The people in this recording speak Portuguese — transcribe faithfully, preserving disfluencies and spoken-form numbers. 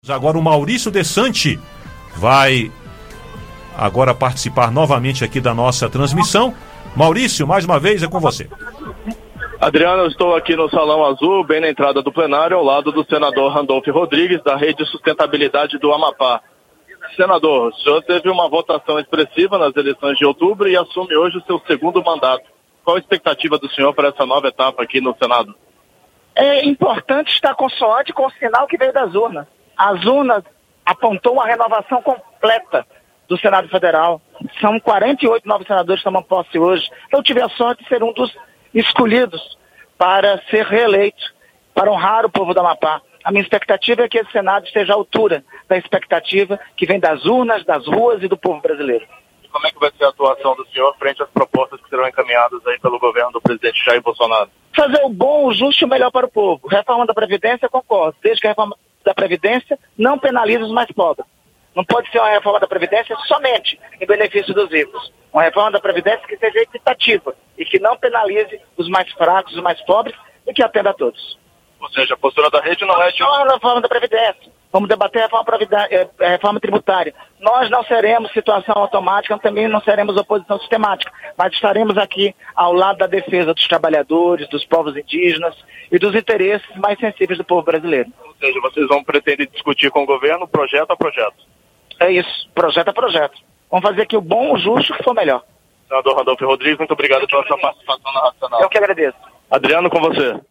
Agora o Maurício Dessanti vai agora participar novamente aqui da nossa transmissão. Maurício, mais uma vez é com você. Adriano, eu estou aqui no Salão Azul, bem na entrada do plenário, ao lado do senador Randolfo Rodrigues, da Rede de Sustentabilidade do Amapá. Senador, o senhor teve uma votação expressiva nas eleições de outubro e assume hoje o seu segundo mandato. Qual a expectativa do senhor para essa nova etapa aqui no Senado? É importante estar consoante com o sinal que veio das urnas. As urnas apontou uma renovação completa do Senado Federal. São quarenta e oito novos senadores que tomam posse hoje. Eu tive a sorte de ser um dos escolhidos para ser reeleito, para honrar o povo do Amapá. A minha expectativa é que esse Senado esteja à altura da expectativa que vem das urnas, das ruas e do povo brasileiro. E como é que vai ser a atuação do senhor frente às propostas que serão encaminhadas aí pelo governo do presidente Jair Bolsonaro? Fazer o bom, o justo e o melhor para o povo. Reforma da Previdência, concordo. Desde que a reforma da Previdência não penalize os mais pobres. Não pode ser uma reforma da Previdência somente em benefício dos ricos. Uma reforma da Previdência que seja equitativa e que não penalize os mais fracos, os mais pobres e que atenda a todos. Ou seja, a postura da rede não é de... Não é a reforma da Previdência. Vamos debater a reforma, a reforma tributária. Nós não seremos situação automática, também não seremos oposição sistemática, mas estaremos aqui ao lado da defesa dos trabalhadores, dos povos indígenas e dos interesses mais sensíveis do povo brasileiro. Ou seja, vocês vão pretender discutir com o governo projeto a projeto? É isso, projeto a projeto. Vamos fazer aqui o bom, o justo, que for melhor. Senador Randolfo Rodrigues, muito obrigado pela sua participação na Racional. Eu que agradeço. Adriano, com você.